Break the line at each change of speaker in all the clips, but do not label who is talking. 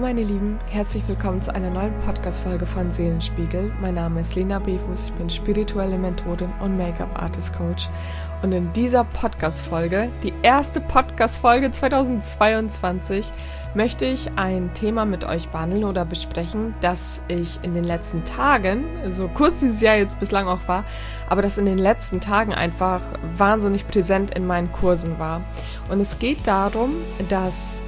meine Lieben, herzlich willkommen zu einer neuen Podcast-Folge von Seelenspiegel. Mein Name ist Lena Bewus, ich bin spirituelle Mentorin und Make-up-Artist-Coach. Und in dieser Podcast-Folge, die erste Podcast-Folge 2022, möchte ich ein Thema mit euch behandeln oder besprechen, das ich in den letzten Tagen, so kurz dieses Jahr jetzt bislang auch war, aber das in den letzten Tagen einfach wahnsinnig präsent in meinen Kursen war. Und es geht darum, dass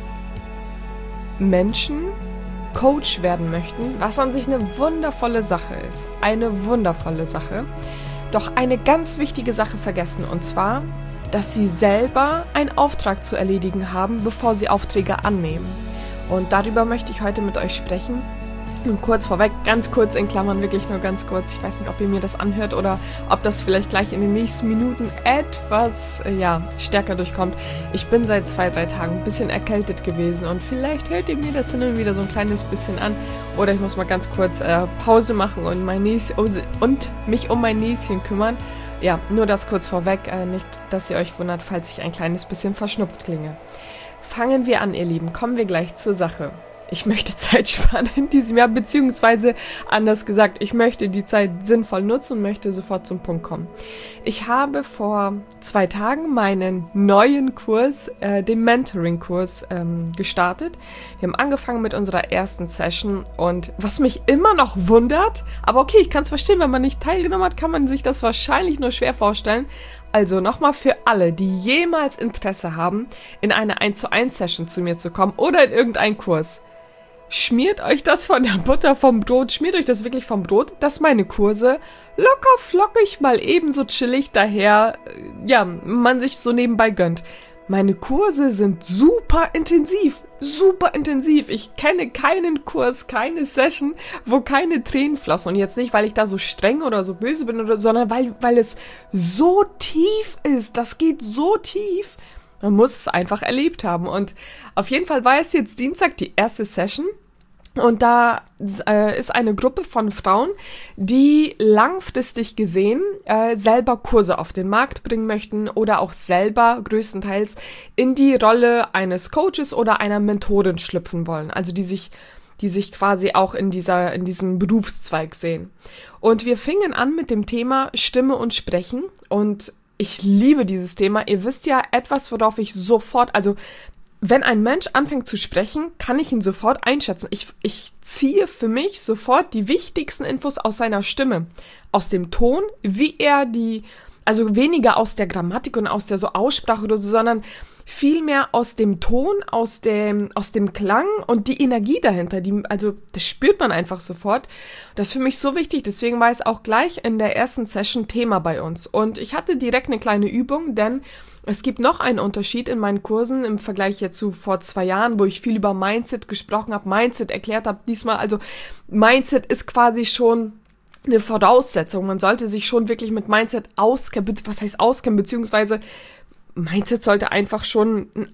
Menschen Coach werden möchten, was an sich eine wundervolle Sache ist. Eine wundervolle Sache. Doch eine ganz wichtige Sache vergessen, und zwar, dass sie selber einen Auftrag zu erledigen haben, bevor sie Aufträge annehmen. Und darüber möchte ich heute mit euch sprechen. Und kurz vorweg, ganz kurz in Klammern, wirklich nur ganz kurz. Ich weiß nicht, ob ihr mir das anhört oder ob das vielleicht gleich in den nächsten Minuten etwas stärker durchkommt. Ich bin seit 2-3 Tagen ein bisschen erkältet gewesen und vielleicht hört ihr mir das hin und wieder so ein kleines bisschen an. Oder ich muss mal ganz kurz Pause machen und mich um mein Näschen kümmern. Ja, nur das kurz vorweg, nicht, dass ihr euch wundert, falls ich ein kleines bisschen verschnupft klinge. Fangen wir an, ihr Lieben, kommen wir gleich zur Sache. Ich möchte Zeit sparen in diesem Jahr, beziehungsweise anders gesagt, ich möchte die Zeit sinnvoll nutzen und möchte sofort zum Punkt kommen. Ich habe vor 2 Tagen meinen neuen Kurs, den Mentoring-Kurs, gestartet. Wir haben angefangen mit unserer ersten Session und was mich immer noch wundert, aber okay, ich kann es verstehen, wenn man nicht teilgenommen hat, kann man sich das wahrscheinlich nur schwer vorstellen. Also nochmal für alle, die jemals Interesse haben, in eine 1:1 zu mir zu kommen oder in irgendeinen Kurs. Schmiert euch das von der Butter vom Brot, schmiert euch das wirklich vom Brot, dass meine Kurse locker flockig mal ebenso chillig daher, man sich so nebenbei gönnt. Meine Kurse sind super intensiv. Ich kenne keinen Kurs, keine Session, wo keine Tränen flossen. Und jetzt nicht, weil ich da so streng oder so böse bin, sondern weil es so tief ist. Das geht so tief. Man muss es einfach erlebt haben. Und auf jeden Fall war es jetzt Dienstag die erste Session. Und da ist eine Gruppe von Frauen, die langfristig gesehen selber Kurse auf den Markt bringen möchten oder auch selber größtenteils in die Rolle eines Coaches oder einer Mentorin schlüpfen wollen. Also die sich quasi auch in diesem Berufszweig sehen. Und wir fingen an mit dem Thema Stimme und Sprechen. Und ich liebe dieses Thema. Ihr wisst ja etwas, worauf ich sofort, also wenn ein Mensch anfängt zu sprechen, kann ich ihn sofort einschätzen. Ich ziehe für mich sofort die wichtigsten Infos aus seiner Stimme, aus dem Ton, wie er also weniger aus der Grammatik und aus der so Aussprache oder so, sondern vielmehr aus dem Ton, aus dem Klang und die Energie dahinter. Also das spürt man einfach sofort. Das ist für mich so wichtig, deswegen war es auch gleich in der ersten Session Thema bei uns. Und ich hatte direkt eine kleine Übung, denn es gibt noch einen Unterschied in meinen Kursen im Vergleich jetzt zu vor 2 Jahren, wo ich viel über Mindset gesprochen habe, Mindset erklärt habe. Diesmal, also Mindset ist quasi schon eine Voraussetzung. Man sollte sich schon wirklich mit Mindset auskennen. Was heißt auskennen? Beziehungsweise Mindset sollte einfach schon ein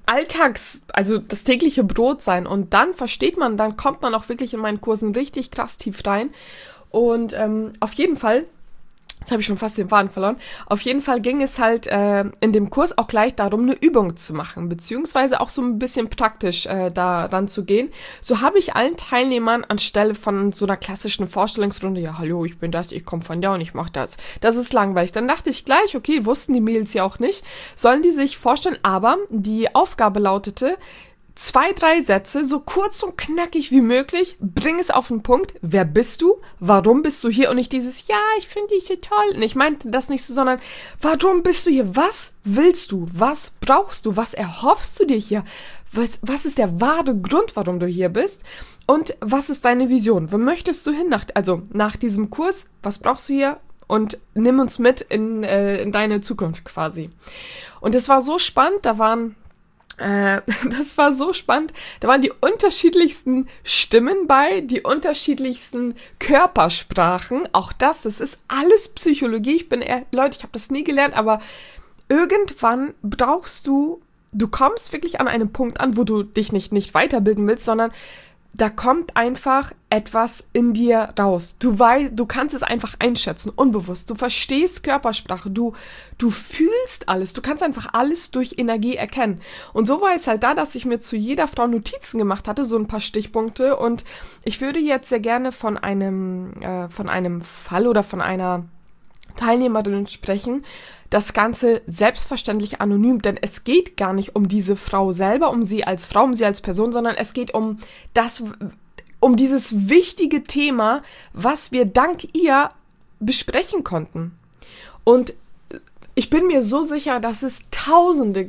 also das tägliche Brot sein. Und dann dann kommt man auch wirklich in meinen Kursen richtig krass tief rein. Und auf jeden Fall, jetzt habe ich schon fast den Faden verloren, auf jeden Fall ging es halt in dem Kurs auch gleich darum, eine Übung zu machen, beziehungsweise auch so ein bisschen praktisch daran zu gehen. So habe ich allen Teilnehmern anstelle von so einer klassischen Vorstellungsrunde, ja, hallo, ich bin das, ich komme von da und ich mache das. Das ist langweilig. Dann dachte ich gleich, okay, wussten die Mädels ja auch nicht, sollen die sich vorstellen, aber die Aufgabe lautete, 2-3 Sätze, so kurz und knackig wie möglich, bring es auf den Punkt. Wer bist du? Warum bist du hier? Und nicht dieses, ja, ich finde dich so toll. Und ich meinte das nicht so, sondern, warum bist du hier? Was willst du? Was brauchst du? Was erhoffst du dir hier? Was ist der wahre Grund, warum du hier bist? Und was ist deine Vision? Wo möchtest du hin nach diesem Kurs? Was brauchst du hier? Und nimm uns mit in deine Zukunft quasi. Und es war so spannend, da waren die unterschiedlichsten Stimmen bei, die unterschiedlichsten Körpersprachen. Auch das ist alles Psychologie. Leute, ich habe das nie gelernt, aber irgendwann du kommst wirklich an einem Punkt an, wo du dich nicht weiterbilden willst, sondern da kommt einfach etwas in dir raus. Du kannst es einfach einschätzen, unbewusst. Du verstehst Körpersprache, du fühlst alles. Du kannst einfach alles durch Energie erkennen. Und so war es halt da, dass ich mir zu jeder Frau Notizen gemacht hatte, so ein paar Stichpunkte. Und ich würde jetzt sehr gerne von einem Fall oder von einer Teilnehmerin sprechen. Das Ganze selbstverständlich anonym, denn es geht gar nicht um diese Frau selber, um sie als Frau, um sie als Person, sondern es geht um dieses wichtige Thema, was wir dank ihr besprechen konnten. Und ich bin mir so sicher, dass es tausende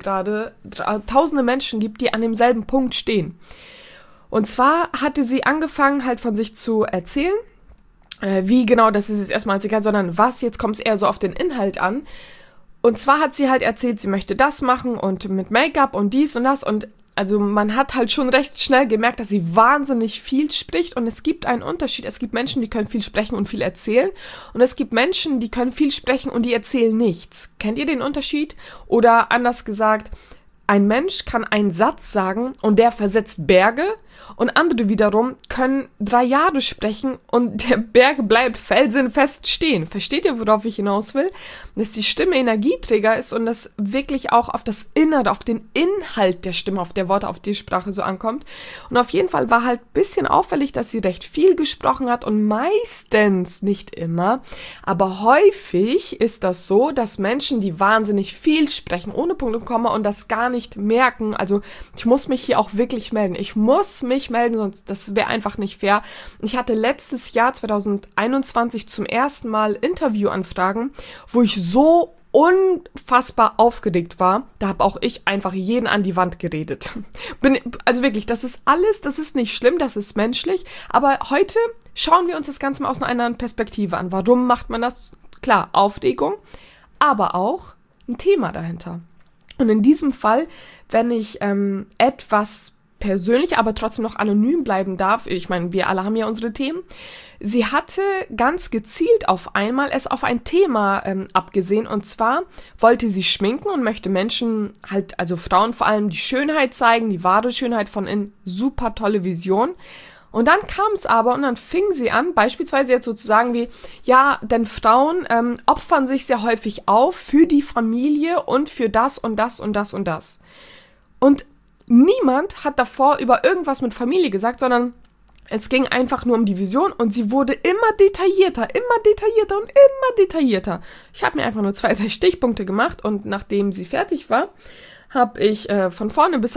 Menschen gibt, die an demselben Punkt stehen. Und zwar hatte sie angefangen, halt von sich zu erzählen, wie genau, das ist jetzt erstmal egal, sondern was, jetzt kommt es eher so auf den Inhalt an. Und zwar hat sie halt erzählt, sie möchte das machen und mit Make-up und dies und das. Und also man hat halt schon recht schnell gemerkt, dass sie wahnsinnig viel spricht. Und es gibt einen Unterschied. Es gibt Menschen, die können viel sprechen und viel erzählen. Und es gibt Menschen, die können viel sprechen und die erzählen nichts. Kennt ihr den Unterschied? Oder anders gesagt, ein Mensch kann einen Satz sagen und der versetzt Berge. Und andere wiederum können 3 Jahre sprechen und der Berg bleibt felsenfest stehen. Versteht ihr, worauf ich hinaus will? Dass die Stimme Energieträger ist und das wirklich auch auf das Innere, auf den Inhalt der Stimme, auf der Worte, auf die Sprache so ankommt. Und auf jeden Fall war halt ein bisschen auffällig, dass sie recht viel gesprochen hat und meistens, nicht immer, aber häufig ist das so, dass Menschen, die wahnsinnig viel sprechen, ohne Punkt und Komma und das gar nicht merken, also ich muss mich hier auch wirklich melden. Ich muss mich melden, sonst das wäre einfach nicht fair. Ich hatte letztes Jahr 2021 zum ersten Mal Interviewanfragen, wo ich so unfassbar aufgeregt war. Da habe auch ich einfach jeden an die Wand geredet. Also wirklich, das ist alles, das ist nicht schlimm, das ist menschlich. Aber heute schauen wir uns das Ganze mal aus einer anderen Perspektive an. Warum macht man das? Klar, Aufregung, aber auch ein Thema dahinter. Und in diesem Fall, wenn ich etwas persönlich, aber trotzdem noch anonym bleiben darf, ich meine, wir alle haben ja unsere Themen, sie hatte ganz gezielt auf einmal es auf ein Thema abgesehen, und zwar wollte sie schminken und möchte Menschen halt, also Frauen vor allem, die Schönheit zeigen, die wahre Schönheit von innen, super tolle Vision. Und dann kam es aber und dann fing sie an, beispielsweise jetzt sozusagen wie, ja, denn Frauen opfern sich sehr häufig auf für die Familie und für das und das und das und das. Und niemand hat davor über irgendwas mit Familie gesagt, sondern es ging einfach nur um die Vision und sie wurde immer detaillierter und immer detaillierter. Ich habe mir einfach nur 2, 3 Stichpunkte gemacht und nachdem sie fertig war, habe ich von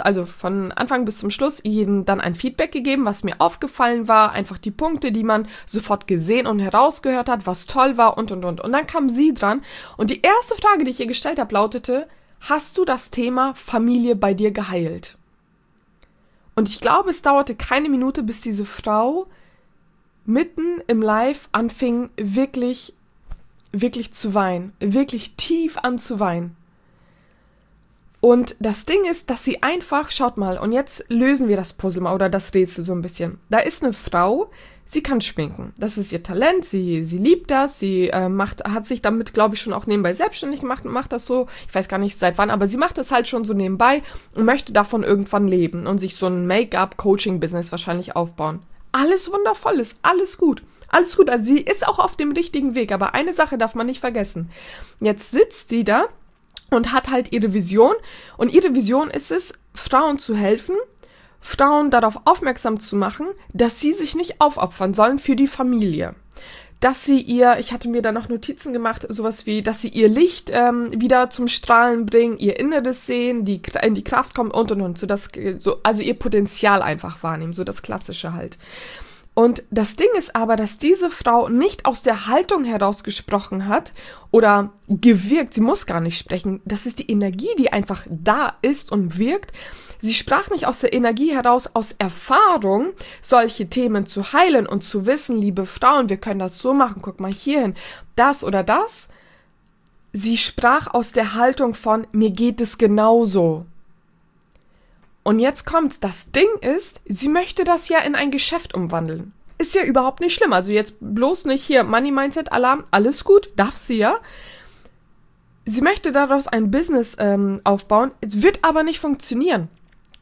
Anfang bis zum Schluss jedem dann ein Feedback gegeben, was mir aufgefallen war, einfach die Punkte, die man sofort gesehen und herausgehört hat, was toll war und. Und dann kam sie dran und die erste Frage, die ich ihr gestellt habe, lautete: Hast du das Thema Familie bei dir geheilt? Und ich glaube, es dauerte keine Minute, bis diese Frau mitten im Live anfing, wirklich, wirklich zu weinen, wirklich tief an zu weinen. Und das Ding ist, dass sie einfach, schaut mal, und jetzt lösen wir das Puzzle mal oder das Rätsel so ein bisschen. Da ist eine Frau, sie kann schminken. Das ist ihr Talent, sie liebt das, sie hat sich damit, glaube ich, schon auch nebenbei selbstständig gemacht und macht das so, ich weiß gar nicht seit wann, aber sie macht das halt schon so nebenbei und möchte davon irgendwann leben und sich so ein Make-up-Coaching-Business wahrscheinlich aufbauen. Alles wundervoll ist, alles gut. Alles gut, also sie ist auch auf dem richtigen Weg, aber eine Sache darf man nicht vergessen. Jetzt sitzt sie da und hat halt ihre Vision. Und ihre Vision ist es, Frauen zu helfen, Frauen darauf aufmerksam zu machen, dass sie sich nicht aufopfern sollen für die Familie. Dass sie ich hatte mir da noch Notizen gemacht, sowas wie, dass sie ihr Licht wieder zum Strahlen bringen, ihr Inneres sehen, in die Kraft kommen und. Also ihr Potenzial einfach wahrnehmen, so das Klassische halt. Und das Ding ist aber, dass diese Frau nicht aus der Haltung heraus gesprochen hat oder gewirkt, sie muss gar nicht sprechen, das ist die Energie, die einfach da ist und wirkt. Sie sprach nicht aus der Energie heraus, aus Erfahrung, solche Themen zu heilen und zu wissen, liebe Frauen, wir können das so machen, guck mal hierhin, das oder das. Sie sprach aus der Haltung von, mir geht es genauso. Und jetzt kommt's, das Ding ist, sie möchte das ja in ein Geschäft umwandeln. Ist ja überhaupt nicht schlimm, also jetzt bloß nicht hier Money Mindset Alarm, alles gut, darf sie ja. Sie möchte daraus ein Business aufbauen, es wird aber nicht funktionieren.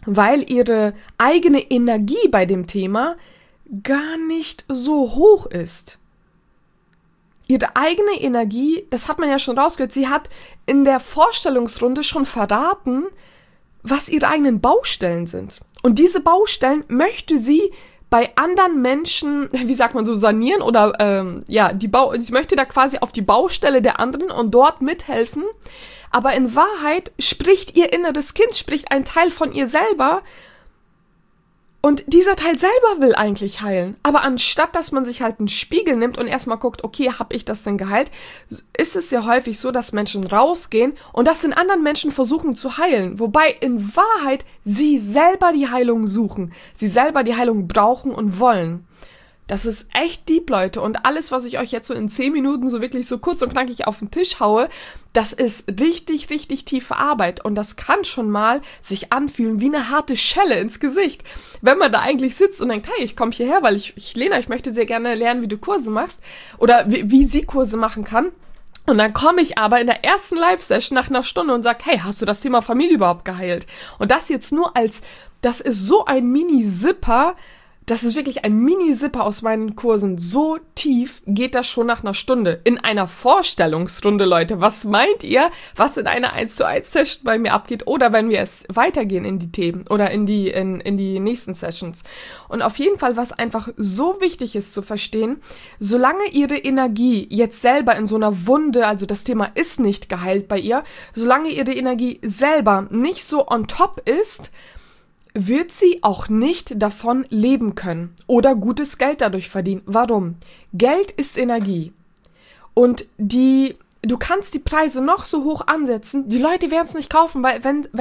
weil ihre eigene Energie bei dem Thema gar nicht so hoch ist. Ihre eigene Energie, das hat man ja schon rausgehört, sie hat in der Vorstellungsrunde schon verraten, was ihre eigenen Baustellen sind. Und diese Baustellen möchte sie bei anderen Menschen, wie sagt man so, sanieren oder sie möchte da quasi auf die Baustelle der anderen und dort mithelfen. Aber in Wahrheit spricht ihr inneres Kind, spricht ein Teil von ihr selber. Und dieser Teil selber will eigentlich heilen. Aber anstatt, dass man sich halt einen Spiegel nimmt und erstmal guckt, okay, habe ich das denn geheilt, ist es ja häufig so, dass Menschen rausgehen und das in anderen Menschen versuchen zu heilen. Wobei in Wahrheit sie selber die Heilung suchen. Sie selber die Heilung brauchen und wollen. Das ist echt deep, Leute. Und alles, was ich euch jetzt so in 10 Minuten so wirklich so kurz und knackig auf den Tisch haue, das ist richtig, richtig tiefe Arbeit. Und das kann schon mal sich anfühlen wie eine harte Schelle ins Gesicht. Wenn man da eigentlich sitzt und denkt, hey, ich komme hierher, weil Lena, ich möchte sehr gerne lernen, wie du Kurse machst. Oder wie sie Kurse machen kann. Und dann komme ich aber in der ersten Live-Session nach einer Stunde und sage, hey, hast du das Thema Familie überhaupt geheilt? Und das jetzt nur das ist so ein Mini-Zipper. Das ist wirklich ein Mini-Zipper aus meinen Kursen. So tief geht das schon nach einer Stunde. In einer Vorstellungsrunde, Leute. Was meint ihr, was in einer 1:1-Session bei mir abgeht? Oder wenn wir es weitergehen in die Themen oder in die nächsten Sessions. Und auf jeden Fall, was einfach so wichtig ist zu verstehen, solange ihre Energie jetzt selber in so einer Wunde, also das Thema ist nicht geheilt bei ihr, solange ihre Energie selber nicht so on top ist, wird sie auch nicht davon leben können oder gutes Geld dadurch verdienen. Warum? Geld ist Energie. Und du kannst die Preise noch so hoch ansetzen, die Leute werden es nicht kaufen, weil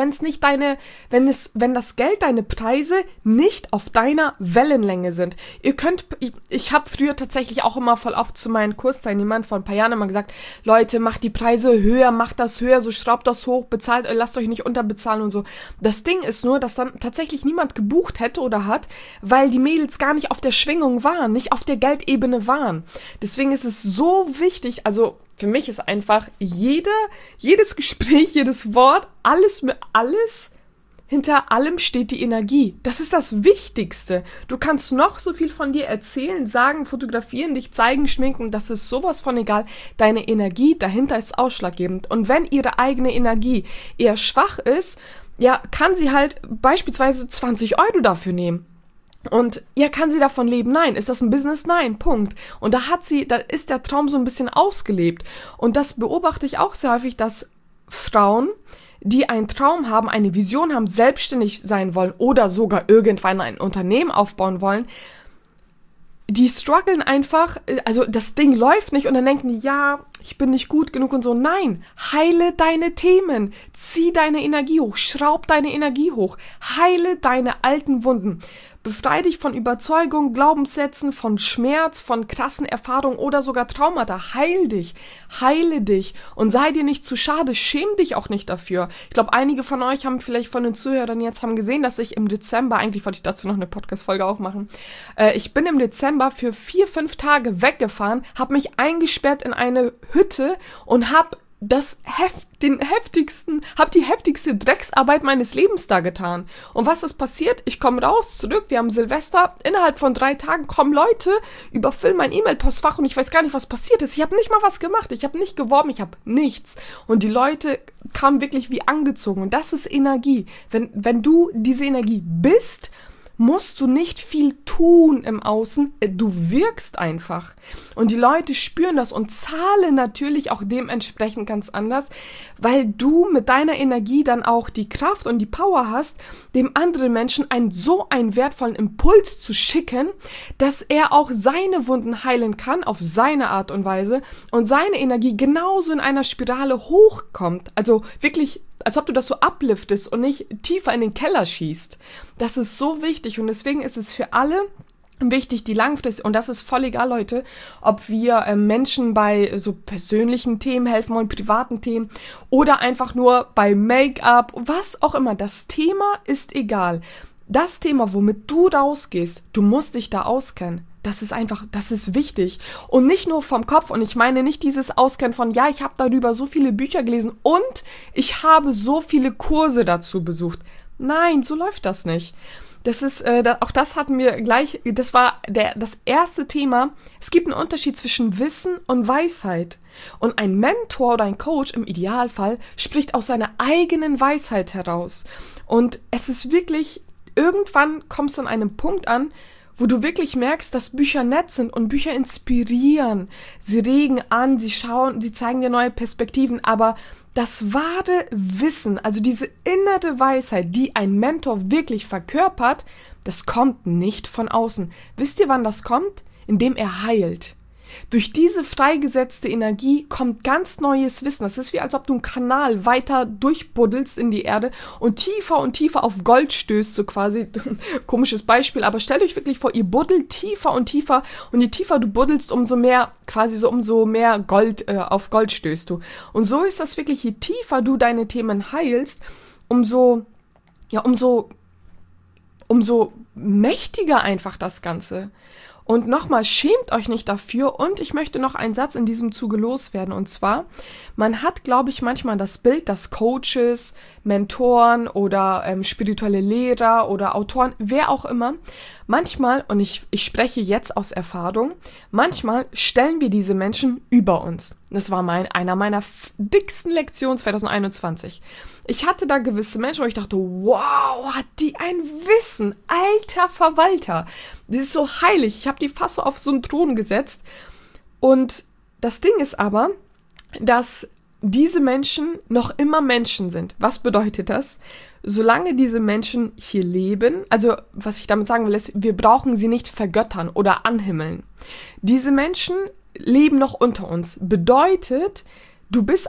wenn das Geld, deine Preise nicht auf deiner Wellenlänge sind. Ich habe früher tatsächlich auch immer voll oft zu meinen Kursteilnehmern vor ein paar Jahren immer gesagt, Leute, macht die Preise höher, macht das höher, so schraubt das hoch, bezahlt, lasst euch nicht unterbezahlen und so. Das Ding ist nur, dass dann tatsächlich niemand gebucht hätte oder hat, weil die Mädels gar nicht auf der Schwingung waren, nicht auf der Geldebene waren. Deswegen ist es so wichtig, also für mich ist einfach jedes Gespräch, jedes Wort, alles, hinter allem steht die Energie. Das ist das Wichtigste. Du kannst noch so viel von dir erzählen, sagen, fotografieren, dich zeigen, schminken, das ist sowas von egal. Deine Energie dahinter ist ausschlaggebend. Und wenn ihre eigene Energie eher schwach ist, ja, kann sie halt beispielsweise 20 € dafür nehmen. Und ja, kann sie davon leben? Nein. Ist das ein Business? Nein. Punkt. Und da ist der Traum so ein bisschen ausgelebt. Und das beobachte ich auch sehr häufig, dass Frauen, die einen Traum haben, eine Vision haben, selbstständig sein wollen oder sogar irgendwann ein Unternehmen aufbauen wollen, die strugglen einfach, also das Ding läuft nicht und dann denken die, ja, ich bin nicht gut genug und so. Nein, heile deine Themen, zieh deine Energie hoch, schraub deine Energie hoch, heile deine alten Wunden. Befreie dich von Überzeugung, Glaubenssätzen, von Schmerz, von krassen Erfahrungen oder sogar Traumata. Heile dich und sei dir nicht zu schade, schäm dich auch nicht dafür. Ich glaube, einige von euch haben vielleicht von den Zuhörern jetzt gesehen, dass ich im Dezember, eigentlich wollte ich dazu noch eine Podcast-Folge auch machen, ich bin im Dezember für 4-5 Tage weggefahren, habe mich eingesperrt in eine Hütte und habe die heftigste Drecksarbeit meines Lebens da getan. Und was ist passiert? Ich komme raus, zurück, wir haben Silvester, innerhalb von 3 Tagen kommen Leute, überfüllen mein E-Mail-Postfach und ich weiß gar nicht, was passiert ist. Ich habe nicht mal was gemacht, ich habe nicht geworben, ich habe nichts. Und die Leute kamen wirklich wie angezogen. Und das ist Energie. Wenn du diese Energie bist, musst du nicht viel tun im Außen, du wirkst einfach. Und die Leute spüren das und zahlen natürlich auch dementsprechend ganz anders, weil du mit deiner Energie dann auch die Kraft und die Power hast, dem anderen Menschen so einen wertvollen Impuls zu schicken, dass er auch seine Wunden heilen kann auf seine Art und Weise und seine Energie genauso in einer Spirale hochkommt. Also wirklich, als ob du das so upliftest und nicht tiefer in den Keller schießt. Das ist so wichtig und deswegen ist es für alle wichtig, die langfristig, und das ist voll egal, Leute, ob wir Menschen bei so persönlichen Themen helfen wollen, privaten Themen oder einfach nur bei Make-up, was auch immer. Das Thema ist egal. Das Thema, womit du rausgehst, du musst dich da auskennen. Das ist wichtig. Und nicht nur vom Kopf. Und ich meine nicht dieses Auskennen von, ja, ich habe darüber so viele Bücher gelesen und ich habe so viele Kurse dazu besucht. Nein, so läuft das nicht. Das ist, auch das hatten wir gleich, das war das erste Thema. Es gibt einen Unterschied zwischen Wissen und Weisheit. Und ein Mentor oder ein Coach im Idealfall spricht aus seiner eigenen Weisheit heraus. Und es ist wirklich, irgendwann kommst du an einem Punkt an, wo du wirklich merkst, dass Bücher nett sind und Bücher inspirieren. Sie regen an, sie zeigen dir neue Perspektiven, aber das wahre Wissen, also diese innere Weisheit, die ein Mentor wirklich verkörpert, das kommt nicht von außen. Wisst ihr, wann das kommt? Indem er heilt. Durch diese freigesetzte Energie kommt ganz neues Wissen. Das ist wie, als ob du einen Kanal weiter durchbuddelst in die Erde und tiefer auf Gold stößt, so quasi. Komisches Beispiel, aber stellt euch wirklich vor, ihr buddelt tiefer und je tiefer du buddelst, umso mehr Gold, auf Gold stößt du. Und so ist das wirklich, je tiefer du deine Themen heilst, umso mächtiger einfach das Ganze. Und nochmal, schämt euch nicht dafür. Und ich möchte noch einen Satz in diesem Zuge loswerden. Und zwar, man hat, glaube ich, manchmal das Bild, dass Coaches, Mentoren oder spirituelle Lehrer oder Autoren, wer auch immer, manchmal, und ich spreche jetzt aus Erfahrung, manchmal stellen wir diese Menschen über uns. Das war einer meiner dicksten Lektionen 2021. Ich hatte da gewisse Menschen, wo ich dachte, wow, hat die ein Wissen, alter Verwalter. Das ist so heilig. Ich habe die fast so auf so einen Thron gesetzt. Und das Ding ist aber, dass diese Menschen noch immer Menschen sind. Was bedeutet das? Solange diese Menschen hier leben, also was ich damit sagen will, ist, wir brauchen sie nicht vergöttern oder anhimmeln. Diese Menschen leben noch unter uns. Bedeutet, du bist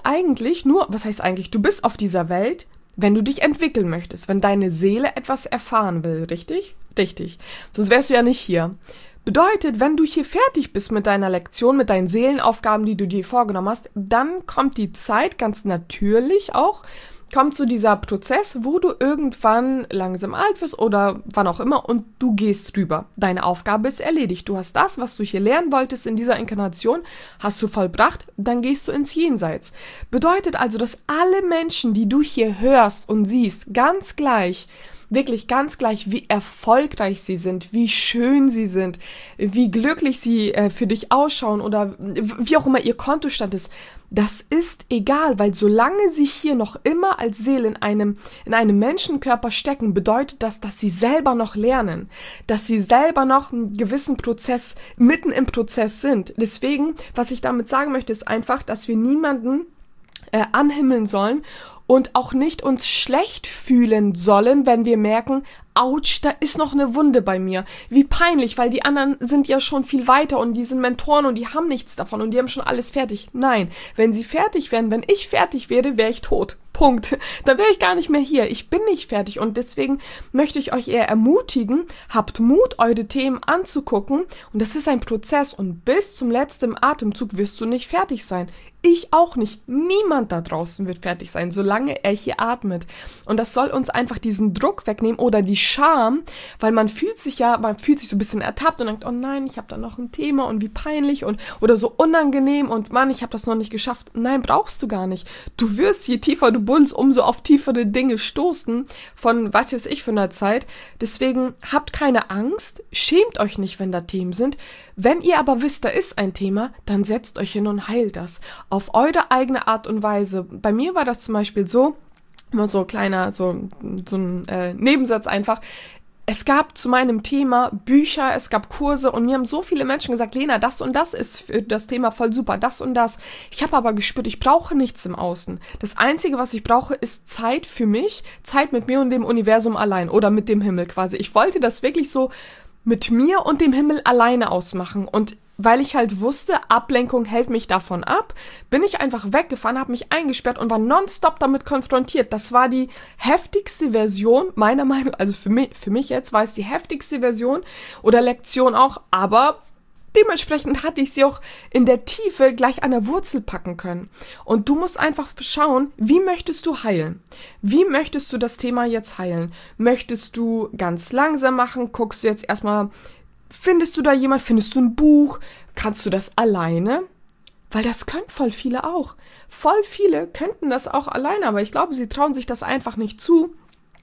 du bist auf dieser Welt, wenn du dich entwickeln möchtest, wenn deine Seele etwas erfahren will, richtig? Richtig. Sonst wärst du ja nicht hier. Bedeutet, wenn du hier fertig bist mit deiner Lektion, mit deinen Seelenaufgaben, die du dir vorgenommen hast, dann kommt die Zeit, ganz natürlich auch, kommt so dieser Prozess, wo du irgendwann langsam alt wirst oder wann auch immer und du gehst rüber. Deine Aufgabe ist erledigt. Du hast das, was du hier lernen wolltest in dieser Inkarnation, hast du vollbracht, dann gehst du ins Jenseits. Bedeutet also, dass alle Menschen, die du hier hörst und siehst, ganz gleich, wirklich ganz gleich, wie erfolgreich sie sind, wie schön sie sind, wie glücklich sie für dich ausschauen oder wie auch immer ihr Kontostand ist, das ist egal, weil solange sie hier noch immer als Seele in einem Menschenkörper stecken, bedeutet das, dass sie selber noch lernen, dass sie selber noch einen gewissen Prozess, mitten im Prozess sind. Deswegen, was ich damit sagen möchte, ist einfach, dass wir niemanden anhimmeln sollen und auch nicht uns schlecht fühlen sollen, wenn wir merken, ouch, da ist noch eine Wunde bei mir. Wie peinlich, weil die anderen sind ja schon viel weiter und die sind Mentoren und die haben nichts davon und die haben schon alles fertig. Nein, wenn sie fertig wären, wenn ich fertig wäre, wäre ich tot. Punkt. Da wäre ich gar nicht mehr hier. Ich bin nicht fertig und deswegen möchte ich euch eher ermutigen, habt Mut, eure Themen anzugucken und das ist ein Prozess und bis zum letzten Atemzug wirst du nicht fertig sein. Ich auch nicht. Niemand da draußen wird fertig sein, solange er hier atmet. Und das soll uns einfach diesen Druck wegnehmen oder die Scham, weil man fühlt sich so ein bisschen ertappt und denkt, oh nein, ich habe da noch ein Thema und wie peinlich oder so unangenehm und Mann, ich habe das noch nicht geschafft. Nein, brauchst du gar nicht. Du wirst, je tiefer du buddelst, umso auf tiefere Dinge stoßen von was weiß ich für einer Zeit. Deswegen habt keine Angst, schämt euch nicht, wenn da Themen sind. Wenn ihr aber wisst, da ist ein Thema, dann setzt euch hin und heilt das. Auf eure eigene Art und Weise. Bei mir war das zum Beispiel so, immer so kleiner, so ein Nebensatz einfach. Es gab zu meinem Thema Bücher, es gab Kurse und mir haben so viele Menschen gesagt, Lena, das und das ist für das Thema voll super, das und das. Ich habe aber gespürt, ich brauche nichts im Außen. Das Einzige, was ich brauche, ist Zeit für mich, Zeit mit mir und dem Universum allein oder mit dem Himmel quasi. Ich wollte das wirklich so mit mir und dem Himmel alleine ausmachen und weil ich halt wusste, Ablenkung hält mich davon ab, bin ich einfach weggefahren, habe mich eingesperrt und war nonstop damit konfrontiert. Das war die heftigste Version, meiner Meinung nach, also für mich jetzt war es die heftigste Version oder Lektion auch, aber dementsprechend hatte ich sie auch in der Tiefe gleich an der Wurzel packen können. Und du musst einfach schauen, wie möchtest du heilen? Wie möchtest du das Thema jetzt heilen? Möchtest du ganz langsam machen? Guckst du jetzt erstmal, findest du da jemand? Findest du ein Buch? Kannst du das alleine? Weil das können voll viele auch. Voll viele könnten das auch alleine, aber ich glaube, sie trauen sich das einfach nicht zu.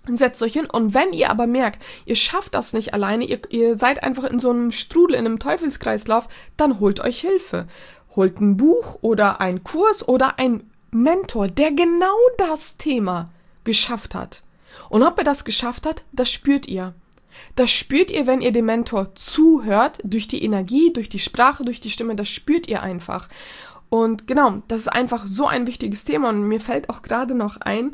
setzt euch hin und wenn ihr aber merkt, ihr schafft das nicht alleine, ihr seid einfach in so einem Strudel, in einem Teufelskreislauf, dann holt euch Hilfe. Holt ein Buch oder einen Kurs oder einen Mentor, der genau das Thema geschafft hat. Und ob er das geschafft hat, das spürt ihr. Das spürt ihr, wenn ihr dem Mentor zuhört, durch die Energie, durch die Sprache, durch die Stimme, das spürt ihr einfach. Und genau, das ist einfach so ein wichtiges Thema und mir fällt auch gerade noch ein,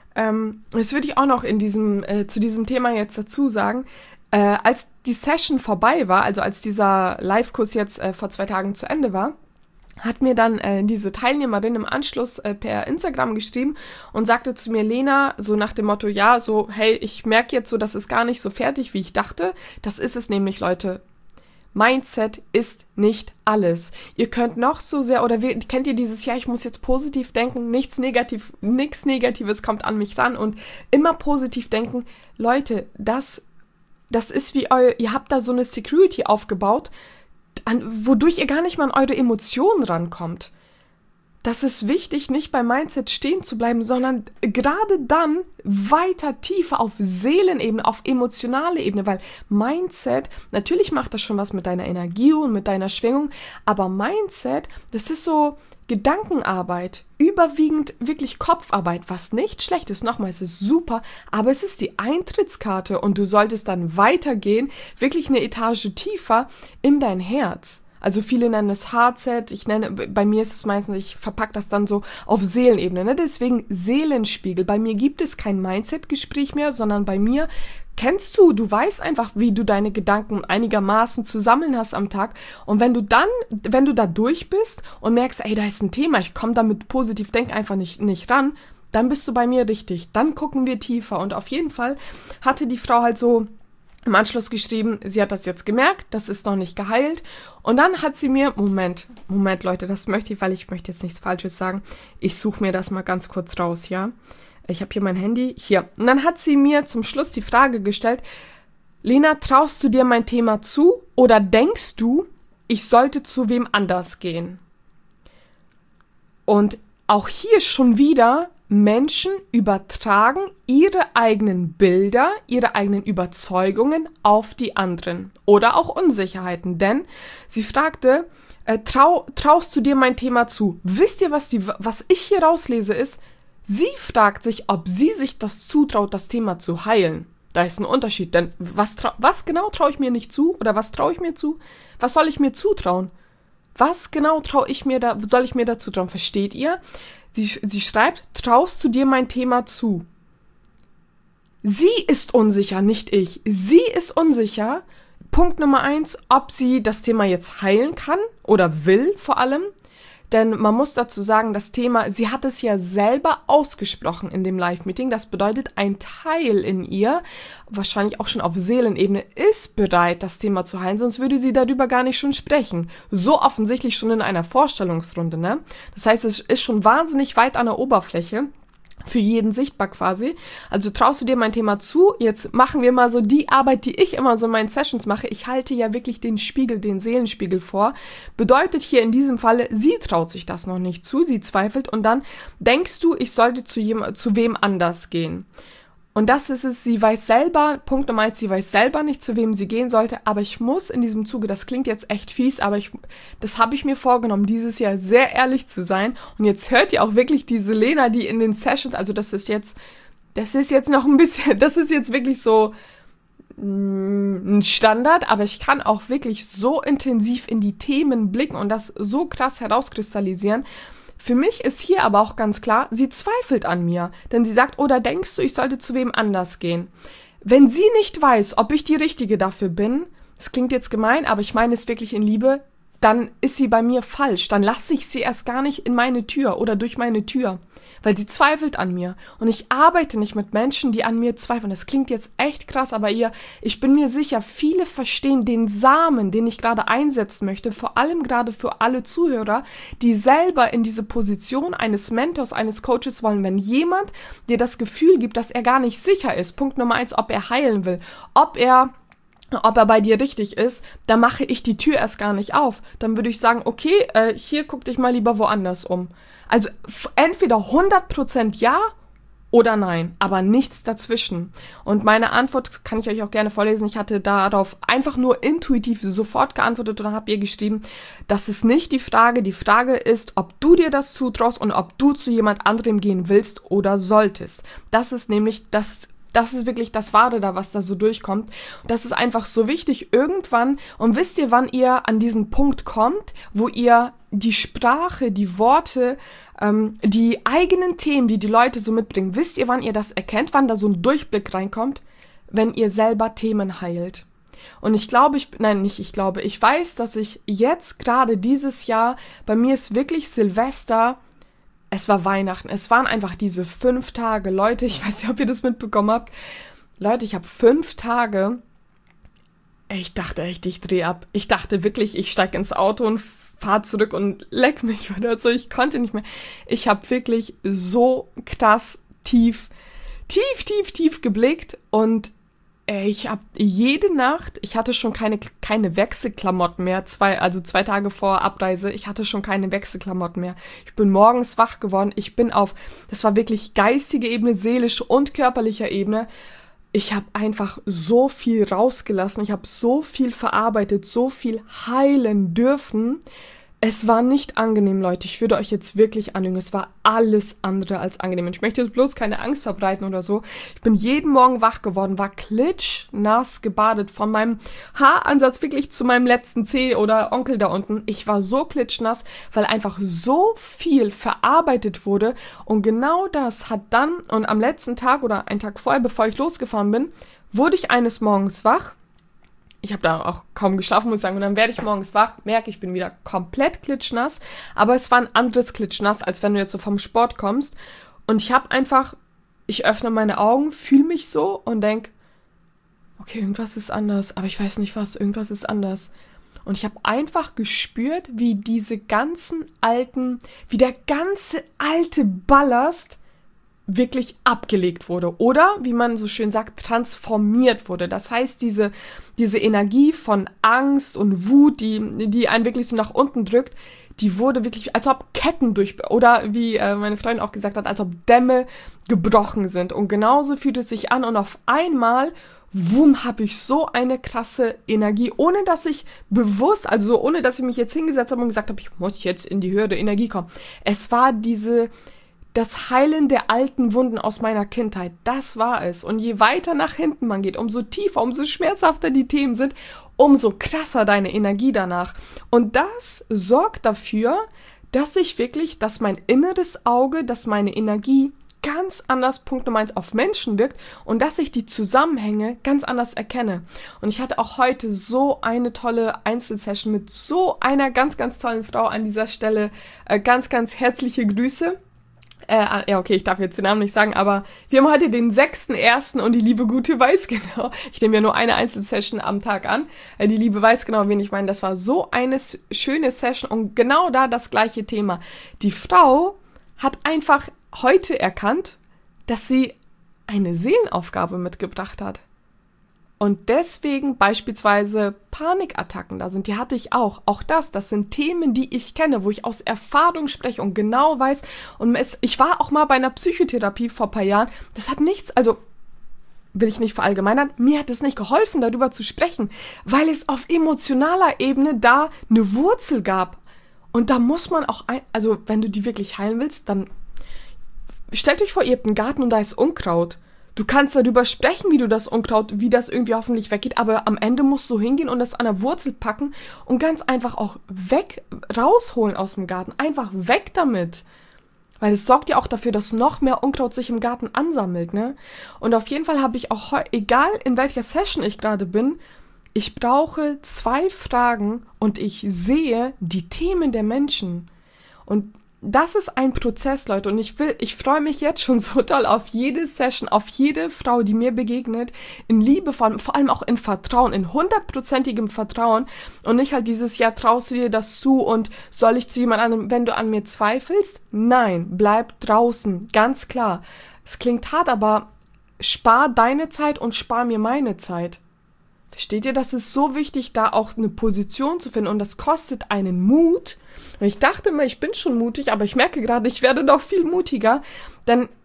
das würde ich auch noch zu diesem Thema jetzt dazu sagen, als die Session vorbei war, also als dieser Live-Kurs jetzt vor 2 Tagen zu Ende war, hat mir dann diese Teilnehmerin im Anschluss per Instagram geschrieben und sagte zu mir, Lena, so nach dem Motto, ja, so, hey, ich merke jetzt so, das ist gar nicht so fertig, wie ich dachte. Das ist es nämlich, Leute. Mindset ist nicht alles. Ihr könnt noch so sehr, oder kennt ihr dieses, ja, ich muss jetzt positiv denken, nichts Negatives kommt an mich ran und immer positiv denken. Leute, das ist wie ihr habt da so eine Security aufgebaut, wodurch ihr gar nicht mal an eure Emotionen rankommt. Das ist wichtig, nicht beim Mindset stehen zu bleiben, sondern gerade dann weiter tiefer auf Seelenebene, auf emotionale Ebene, weil Mindset, natürlich macht das schon was mit deiner Energie und mit deiner Schwingung, aber Mindset, das ist so Gedankenarbeit, überwiegend wirklich Kopfarbeit, was nicht schlecht ist, nochmal, es ist super, aber es ist die Eintrittskarte und du solltest dann weitergehen, wirklich eine Etage tiefer in dein Herz. Also viele nennen es Heartset, bei mir ist es meistens, ich verpacke das dann so auf Seelenebene, ne? Deswegen Seelenspiegel. Bei mir gibt es kein Mindset-Gespräch mehr, sondern bei mir du weißt einfach, wie du deine Gedanken einigermaßen zu sammeln hast am Tag. Und wenn du da durch bist und merkst, ey, da ist ein Thema, ich komme damit positiv denken einfach nicht ran, dann bist du bei mir richtig. Dann gucken wir tiefer. Und auf jeden Fall hatte die Frau halt so im Anschluss geschrieben, sie hat das jetzt gemerkt, das ist noch nicht geheilt. Und dann hat sie mir, Moment, Leute, das möchte ich, weil ich möchte jetzt nichts Falsches sagen. Ich suche mir das mal ganz kurz raus, ja. Ich habe hier mein Handy, hier. Und dann hat sie mir zum Schluss die Frage gestellt, Lena, traust du dir mein Thema zu oder denkst du, ich sollte zu wem anders gehen? Und auch hier schon wieder, Menschen übertragen ihre eigenen Bilder, ihre eigenen Überzeugungen auf die anderen oder auch Unsicherheiten, denn sie fragte, traust du dir mein Thema zu? Wisst ihr, was ich hier rauslese ist, sie fragt sich, ob sie sich das zutraut, das Thema zu heilen. Da ist ein Unterschied, denn was genau traue ich mir nicht zu oder was traue ich mir zu? Was soll ich mir zutrauen? Was genau soll ich mir da zutrauen? Versteht ihr? Sie schreibt, traust du dir mein Thema zu? Sie ist unsicher, nicht ich. Sie ist unsicher. Punkt Nummer 1, ob sie das Thema jetzt heilen kann oder will vor allem. Denn man muss dazu sagen, das Thema, sie hat es ja selber ausgesprochen in dem Live-Meeting. Das bedeutet, ein Teil in ihr, wahrscheinlich auch schon auf Seelenebene, ist bereit, das Thema zu heilen, sonst würde sie darüber gar nicht schon sprechen. So offensichtlich schon in einer Vorstellungsrunde, ne? Das heißt, es ist schon wahnsinnig weit an der Oberfläche. Für jeden sichtbar quasi. Also traust du dir mein Thema zu? Jetzt machen wir mal so die Arbeit, die ich immer so in meinen Sessions mache. Ich halte ja wirklich den Seelenspiegel vor. Bedeutet hier in diesem Falle, sie traut sich das noch nicht zu, sie zweifelt und dann denkst du, ich sollte zu wem anders gehen. Und das ist es, sie weiß selber, Punkt Nummer 1, sie weiß selber nicht, zu wem sie gehen sollte, aber ich muss in diesem Zuge, das klingt jetzt echt fies, aber das habe ich mir vorgenommen, dieses Jahr sehr ehrlich zu sein. Und jetzt hört ihr auch wirklich diese Lena, die in den Sessions, also das ist jetzt noch ein bisschen, das ist jetzt wirklich so ein Standard, aber ich kann auch wirklich so intensiv in die Themen blicken und das so krass herauskristallisieren. Für mich ist hier aber auch ganz klar, sie zweifelt an mir, denn sie sagt, oder denkst du, ich sollte zu wem anders gehen? Wenn sie nicht weiß, ob ich die Richtige dafür bin, das klingt jetzt gemein, aber ich meine es wirklich in Liebe, dann ist sie bei mir falsch, dann lasse ich sie erst gar nicht in meine Tür oder durch meine Tür, weil sie zweifelt an mir und ich arbeite nicht mit Menschen, die an mir zweifeln. Das klingt jetzt echt krass, aber ich bin mir sicher, viele verstehen den Samen, den ich gerade einsetzen möchte, vor allem gerade für alle Zuhörer, die selber in diese Position eines Mentors, eines Coaches wollen. Wenn jemand dir das Gefühl gibt, dass er gar nicht sicher ist, Punkt Nummer 1, ob er heilen will, ob er bei dir richtig ist, dann mache ich die Tür erst gar nicht auf. Dann würde ich sagen, okay, hier guck dich mal lieber woanders um. Also entweder 100% ja oder nein, aber nichts dazwischen. Und meine Antwort kann ich euch auch gerne vorlesen. Ich hatte darauf einfach nur intuitiv sofort geantwortet und habe ihr geschrieben, das ist nicht die Frage. Die Frage ist, ob du dir das zutraust und ob du zu jemand anderem gehen willst oder solltest. Das ist nämlich das ist wirklich das Wahre da, was da so durchkommt. Und das ist einfach so wichtig irgendwann. Und wisst ihr, wann ihr an diesen Punkt kommt, wo ihr die Sprache, die Worte, die eigenen Themen, die die Leute so mitbringen, wisst ihr, wann ihr das erkennt, wann da so ein Durchblick reinkommt? Wenn ihr selber Themen heilt. Und ich weiß, dass ich jetzt gerade dieses Jahr, bei mir ist wirklich Silvester, es war Weihnachten, es waren einfach diese 5 Tage. Leute, ich weiß nicht, ob ihr das mitbekommen habt. Leute, ich habe 5 Tage, ich dachte echt, ich drehe ab. Ich dachte wirklich, ich steige ins Auto und fahre zurück und leck mich oder so. Ich konnte nicht mehr. Ich habe wirklich so krass tief geblickt und ich habe jede Nacht, ich hatte schon keine Wechselklamotten mehr, 2 Tage vor Abreise, ich hatte schon keine Wechselklamotten mehr. Ich bin morgens wach geworden, das war wirklich geistige Ebene, seelische und körperlicher Ebene. Ich habe einfach so viel rausgelassen, ich habe so viel verarbeitet, so viel heilen dürfen. Es war nicht angenehm, Leute. Ich würde euch jetzt wirklich anlügen. Es war alles andere als angenehm. Und ich möchte jetzt bloß keine Angst verbreiten oder so. Ich bin jeden Morgen wach geworden, war klitschnass gebadet. Von meinem Haaransatz wirklich zu meinem letzten Zeh oder Onkel da unten. Ich war so klitschnass, weil einfach so viel verarbeitet wurde. Und genau das hat dann, und am letzten Tag oder einen Tag vorher, bevor ich losgefahren bin, wurde ich eines Morgens wach. Ich habe da auch kaum geschlafen, muss ich sagen. Und dann werde ich morgens wach, merke, ich bin wieder komplett klitschnass. Aber es war ein anderes Klitschnass, als wenn du jetzt so vom Sport kommst. Und ich öffne meine Augen, fühle mich so und denke, okay, irgendwas ist anders. Aber ich weiß nicht was, irgendwas ist anders. Und ich habe einfach gespürt, wie wie der ganze alte Ballast wirklich abgelegt wurde oder, wie man so schön sagt, transformiert wurde. Das heißt, diese Energie von Angst und Wut, die einen wirklich so nach unten drückt, die wurde wirklich, als ob Ketten oder wie meine Freundin auch gesagt hat, als ob Dämme gebrochen sind. Und genauso fühlt es sich an und auf einmal, wumm, habe ich so eine krasse Energie, ohne dass ich mich jetzt hingesetzt habe und gesagt habe, ich muss jetzt in die höhere Energie kommen. Es war das Heilen der alten Wunden aus meiner Kindheit, das war es. Und je weiter nach hinten man geht, umso tiefer, umso schmerzhafter die Themen sind, umso krasser deine Energie danach. Und das sorgt dafür, dass mein inneres Auge, dass meine Energie ganz anders, Punkt Nummer 1, auf Menschen wirkt und dass ich die Zusammenhänge ganz anders erkenne. Und ich hatte auch heute so eine tolle Einzelsession mit so einer ganz, ganz tollen Frau an dieser Stelle. Ganz, ganz herzliche Grüße. Ja, okay, ich darf jetzt den Namen nicht sagen, aber wir haben heute den 6.1. und die liebe Gute weiß genau. Ich nehme ja nur eine Einzelsession am Tag an. Die Liebe weiß genau, wen ich meine. Das war so eine schöne Session und genau da das gleiche Thema. Die Frau hat einfach heute erkannt, dass sie eine Seelenaufgabe mitgebracht hat. Und deswegen beispielsweise Panikattacken da sind, die hatte ich auch. Auch das sind Themen, die ich kenne, wo ich aus Erfahrung spreche und genau weiß. Und ich war auch mal bei einer Psychotherapie vor ein paar Jahren. Das hat nichts, also will ich nicht verallgemeinern, mir hat es nicht geholfen, darüber zu sprechen, weil es auf emotionaler Ebene da eine Wurzel gab. Und da muss man auch, also wenn du die wirklich heilen willst, dann stellt euch vor, ihr habt einen Garten und da ist Unkraut. Du kannst darüber sprechen, wie das irgendwie hoffentlich weggeht, aber am Ende musst du hingehen und das an der Wurzel packen und ganz einfach auch rausholen aus dem Garten. Einfach weg damit. Weil es sorgt ja auch dafür, dass noch mehr Unkraut sich im Garten ansammelt, ne? Und auf jeden Fall habe ich auch, egal in welcher Session ich gerade bin, ich brauche 2 Fragen und ich sehe die Themen der Menschen. Und das ist ein Prozess, Leute, und ich freue mich jetzt schon so doll auf jede Session, auf jede Frau, die mir begegnet, in Liebe, vor allem auch in Vertrauen, in 100%igem Vertrauen und nicht halt dieses Jahr, traust du dir das zu und soll ich zu jemand anderem, wenn du an mir zweifelst? Nein, bleib draußen, ganz klar. Es klingt hart, aber spar deine Zeit und spar mir meine Zeit. Versteht ihr? Das ist so wichtig, da auch eine Position zu finden und das kostet einen Mut. Und ich dachte immer, ich bin schon mutig, aber ich merke gerade, ich werde noch viel mutiger, denn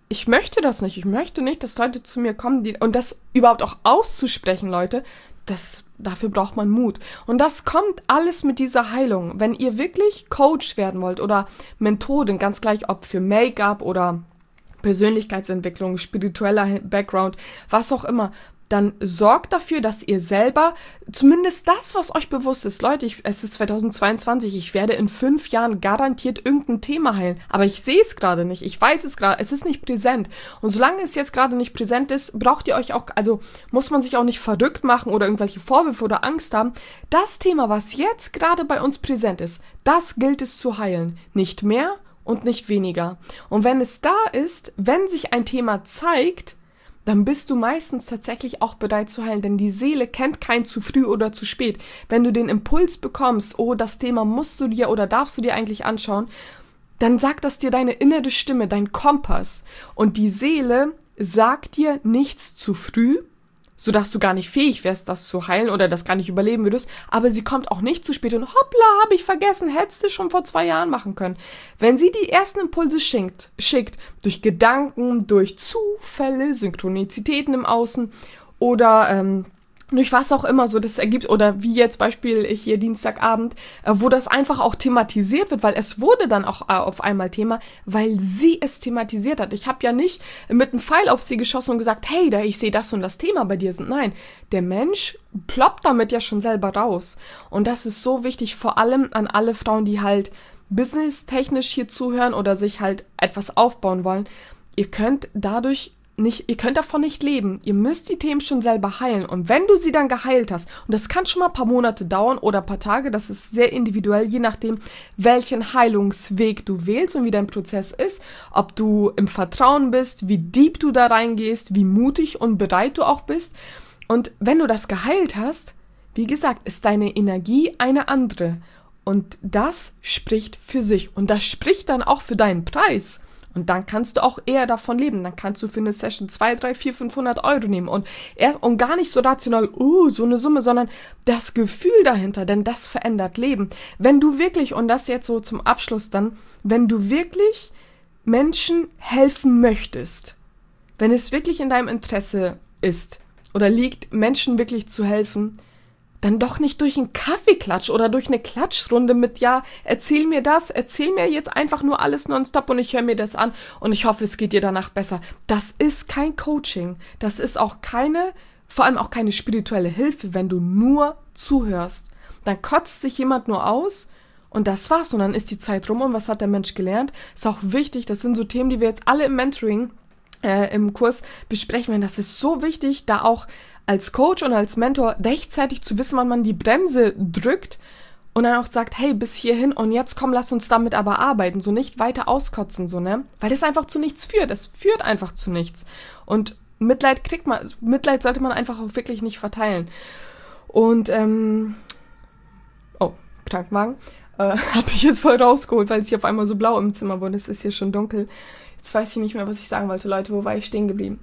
ich möchte das nicht. Ich möchte nicht, dass Leute zu mir kommen, und das überhaupt auch auszusprechen, Leute, dafür braucht man Mut. Und das kommt alles mit dieser Heilung. Wenn ihr wirklich Coach werden wollt oder Mentorin, ganz gleich ob für Make-up oder Persönlichkeitsentwicklung, spiritueller Background, was auch immer, dann sorgt dafür, dass ihr selber zumindest das, was euch bewusst ist, Leute, es ist 2022, ich werde in 5 Jahren garantiert irgendein Thema heilen, aber ich sehe es gerade nicht, ich weiß es gerade, es ist nicht präsent. Und solange es jetzt gerade nicht präsent ist, braucht ihr euch auch, also muss man sich auch nicht verrückt machen oder irgendwelche Vorwürfe oder Angst haben. Das Thema, was jetzt gerade bei uns präsent ist, das gilt es zu heilen, nicht mehr und nicht weniger. Und wenn es da ist, wenn sich ein Thema zeigt, dann bist du meistens tatsächlich auch bereit zu heilen, denn die Seele kennt kein zu früh oder zu spät. Wenn du den Impuls bekommst, oh, das Thema musst du dir oder darfst du dir eigentlich anschauen, dann sagt das dir deine innere Stimme, dein Kompass. Und die Seele sagt dir nichts zu früh, sodass du gar nicht fähig wärst, das zu heilen oder das gar nicht überleben würdest, aber sie kommt auch nicht zu spät und hoppla, habe ich vergessen, hättest du schon vor 2 Jahren machen können. Wenn sie die ersten Impulse schickt, durch Gedanken, durch Zufälle, Synchronizitäten im Außen oder durch was auch immer so das ergibt, oder wie jetzt Beispiel hier Dienstagabend, wo das einfach auch thematisiert wird, weil es wurde dann auch auf einmal Thema, weil sie es thematisiert hat. Ich habe ja nicht mit einem Pfeil auf sie geschossen und gesagt, hey, ich sehe das und das Thema bei dir sind. Nein, der Mensch ploppt damit ja schon selber raus. Und das ist so wichtig, vor allem an alle Frauen, die halt businesstechnisch hier zuhören oder sich halt etwas aufbauen wollen. Ihr könnt davon nicht leben. Ihr müsst die Themen schon selber heilen. Und wenn du sie dann geheilt hast, und das kann schon mal ein paar Monate dauern oder ein paar Tage, das ist sehr individuell, je nachdem, welchen Heilungsweg du wählst und wie dein Prozess ist, ob du im Vertrauen bist, wie deep du da reingehst, wie mutig und bereit du auch bist. Und wenn du das geheilt hast, wie gesagt, ist deine Energie eine andere. Und das spricht für sich. Und das spricht dann auch für deinen Preis. Und dann kannst du auch eher davon leben. Dann kannst du für eine Session 2, 3, 4, 500 Euro nehmen. Und gar nicht so rational, so eine Summe, sondern das Gefühl dahinter, denn das verändert Leben. Wenn du wirklich, und das jetzt so zum Abschluss dann, wenn du wirklich Menschen helfen möchtest, wenn es wirklich in deinem Interesse ist oder liegt, Menschen wirklich zu helfen, dann doch nicht durch einen Kaffeeklatsch oder durch eine Klatschrunde mit, ja, erzähl mir jetzt einfach nur alles nonstop und ich höre mir das an und ich hoffe, es geht dir danach besser. Das ist kein Coaching. Das ist auch vor allem auch keine spirituelle Hilfe, wenn du nur zuhörst. Dann kotzt sich jemand nur aus und das war's und dann ist die Zeit rum und was hat der Mensch gelernt? Ist auch wichtig, das sind so Themen, die wir jetzt alle im Mentoring, im Kurs besprechen werden. Das ist so wichtig, da auch als Coach und als Mentor rechtzeitig zu wissen, wann man die Bremse drückt und dann auch sagt, hey, bis hierhin und jetzt komm, lass uns damit aber arbeiten, so nicht weiter auskotzen, so, ne? Weil das einfach zu nichts führt. Es führt einfach zu nichts. Und Mitleid sollte man einfach auch wirklich nicht verteilen. Und, Krankenwagen, hat mich jetzt voll rausgeholt, weil es hier auf einmal so blau im Zimmer wurde. Es ist hier schon dunkel. Jetzt weiß ich nicht mehr, was ich sagen wollte, Leute. Wo war ich stehen geblieben?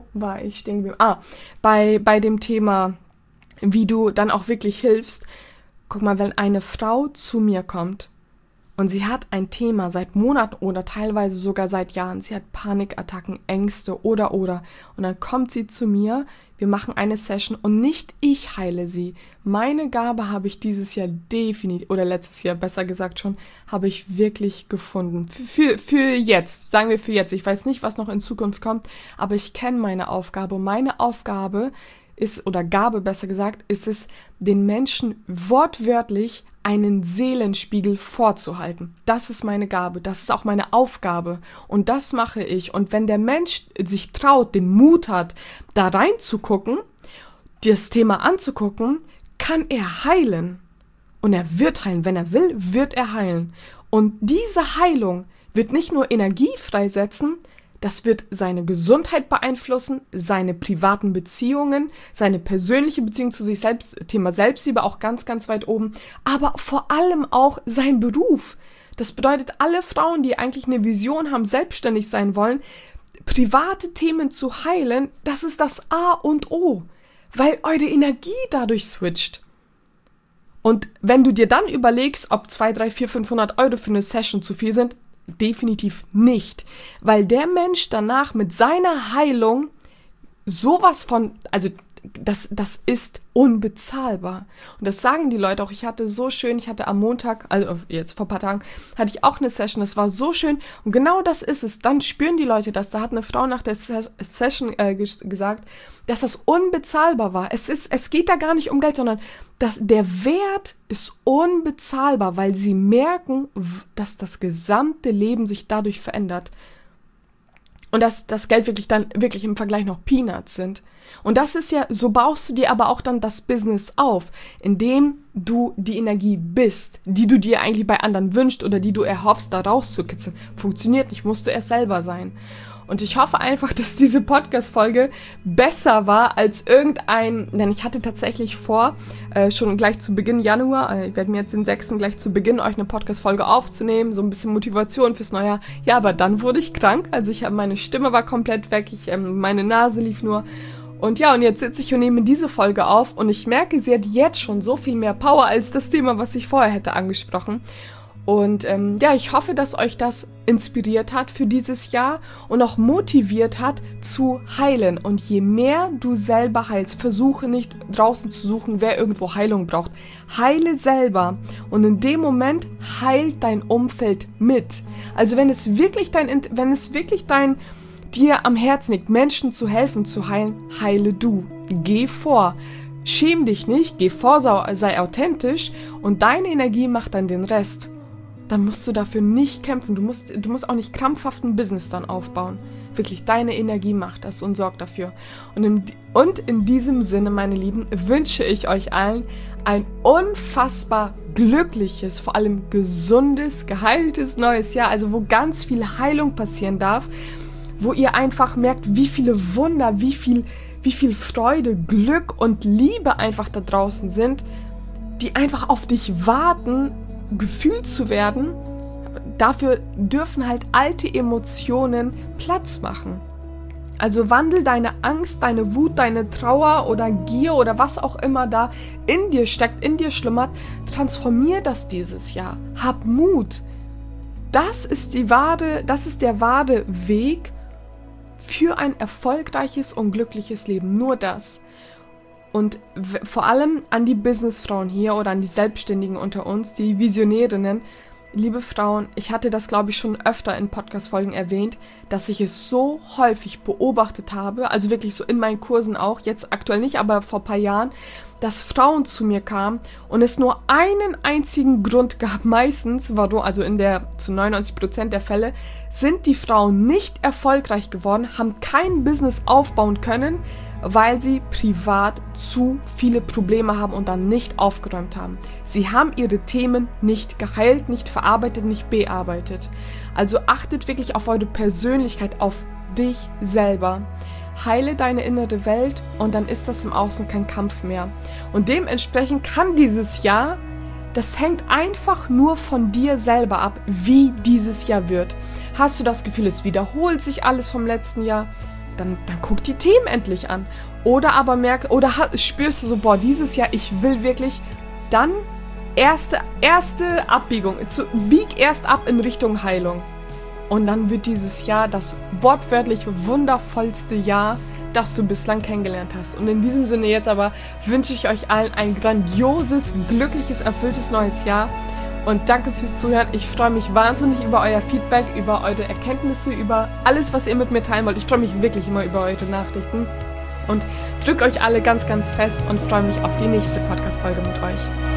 Bei dem Thema, wie du dann auch wirklich hilfst. Guck mal, wenn eine Frau zu mir kommt und sie hat ein Thema seit Monaten oder teilweise sogar seit Jahren, sie hat Panikattacken, Ängste oder. Und dann kommt sie zu mir, wir machen eine Session und nicht ich heile sie. Meine Gabe habe ich dieses Jahr definitiv, oder letztes Jahr besser gesagt schon, habe ich wirklich gefunden. Für jetzt, sagen wir für jetzt. Ich weiß nicht, was noch in Zukunft kommt, aber ich kenne meine Aufgabe. Und meine Aufgabe ist, oder Gabe besser gesagt, ist es, den Menschen wortwörtlich einen Seelenspiegel vorzuhalten. Das ist meine Gabe, das ist auch meine Aufgabe und das mache ich. Und wenn der Mensch sich traut, den Mut hat, da reinzugucken, das Thema anzugucken, kann er heilen. Und er wird heilen. Wenn er will, wird er heilen. Und diese Heilung wird nicht nur Energie freisetzen, das wird seine Gesundheit beeinflussen, seine privaten Beziehungen, seine persönliche Beziehung zu sich selbst, Thema Selbstliebe auch ganz, ganz weit oben, aber vor allem auch sein Beruf. Das bedeutet, alle Frauen, die eigentlich eine Vision haben, selbstständig sein wollen, private Themen zu heilen, das ist das A und O, weil eure Energie dadurch switcht. Und wenn du dir dann überlegst, ob 2, 3, 4, 500 Euro für eine Session zu viel sind, definitiv nicht, weil der Mensch danach mit seiner Heilung sowas von, also das ist unbezahlbar. Und das sagen die Leute auch. Ich hatte am Montag, also jetzt vor ein paar Tagen, hatte ich auch eine Session, das war so schön. Und genau das ist es. Dann spüren die Leute das. Da hat eine Frau nach der Session gesagt, dass das unbezahlbar war. Es geht da gar nicht um Geld, sondern der Wert ist unbezahlbar, weil sie merken, dass das gesamte Leben sich dadurch verändert. Und dass das Geld wirklich im Vergleich noch Peanuts sind. Und das ist ja, so baust du dir aber auch dann das Business auf, indem du die Energie bist, die du dir eigentlich bei anderen wünschst oder die du erhoffst, da rauszukitzeln. Funktioniert nicht, musst du erst selber sein. Und ich hoffe einfach, dass diese Podcast-Folge besser war als denn ich hatte tatsächlich vor, schon gleich zu Beginn Januar, ich werde mir jetzt den 6. gleich zu Beginn euch eine Podcast-Folge aufzunehmen, so ein bisschen Motivation fürs neue Jahr. Ja, aber dann wurde ich krank, also meine Stimme war komplett weg, meine Nase lief nur. Und ja, und jetzt sitze ich und nehme diese Folge auf und ich merke, sie hat jetzt schon so viel mehr Power als das Thema, was ich vorher hätte angesprochen. Und ich hoffe, dass euch das inspiriert hat für dieses Jahr und auch motiviert hat zu heilen. Und je mehr du selber heilst, versuche nicht draußen zu suchen, wer irgendwo Heilung braucht. Heile selber und in dem Moment heilt dein Umfeld mit. Also wenn es wirklich dir am Herzen liegt, Menschen zu helfen, zu heilen, heile du. Geh vor. Schäm dich nicht, geh vor, sei authentisch und deine Energie macht dann den Rest. Dann musst du dafür nicht kämpfen. Du musst auch nicht krampfhaft ein Business dann aufbauen. Wirklich, deine Energie macht das und sorgt dafür. Und in diesem Sinne, meine Lieben, wünsche ich euch allen ein unfassbar glückliches, vor allem gesundes, geheiltes neues Jahr. Also wo ganz viel Heilung passieren darf, wo ihr einfach merkt, wie viele Wunder, wie viel Freude, Glück und Liebe einfach da draußen sind, die einfach auf dich warten, gefühlt zu werden. Dafür dürfen halt alte Emotionen Platz machen. Also wandel deine Angst, deine Wut, deine Trauer oder Gier oder was auch immer da in dir steckt, in dir schlummert, transformier das dieses Jahr. Hab Mut. Das ist der wahre Weg für ein erfolgreiches und glückliches Leben. Nur das. Und vor allem an die Businessfrauen hier oder an die Selbstständigen unter uns, die Visionärinnen, liebe Frauen, ich hatte das, glaube ich, schon öfter in Podcast-Folgen erwähnt, dass ich es so häufig beobachtet habe, also wirklich so in meinen Kursen auch, jetzt aktuell nicht, aber vor ein paar Jahren, dass Frauen zu mir kamen und es nur einen einzigen Grund gab, meistens, warum, also zu 99% der Fälle, sind die Frauen nicht erfolgreich geworden, haben kein Business aufbauen können, weil sie privat zu viele Probleme haben und dann nicht aufgeräumt haben. Sie haben ihre Themen nicht geheilt, nicht verarbeitet, nicht bearbeitet. Also achtet wirklich auf eure Persönlichkeit, auf dich selber. Heile deine innere Welt und dann ist das im Außen kein Kampf mehr. Und dementsprechend kann dieses Jahr, das hängt einfach nur von dir selber ab, wie dieses Jahr wird. Hast du das Gefühl, es wiederholt sich alles vom letzten Jahr? Dann guck die Themen endlich an. Oder aber spürst du so, dieses Jahr, ich will wirklich, dann erste Abbiegung, bieg erst ab in Richtung Heilung. Und dann wird dieses Jahr das wortwörtlich wundervollste Jahr, das du bislang kennengelernt hast. Und in diesem Sinne jetzt aber wünsche ich euch allen ein grandioses, glückliches, erfülltes neues Jahr. Und danke fürs Zuhören. Ich freue mich wahnsinnig über euer Feedback, über eure Erkenntnisse, über alles, was ihr mit mir teilen wollt. Ich freue mich wirklich immer über eure Nachrichten. Und drückt euch alle ganz, ganz fest und freue mich auf die nächste Podcast-Folge mit euch.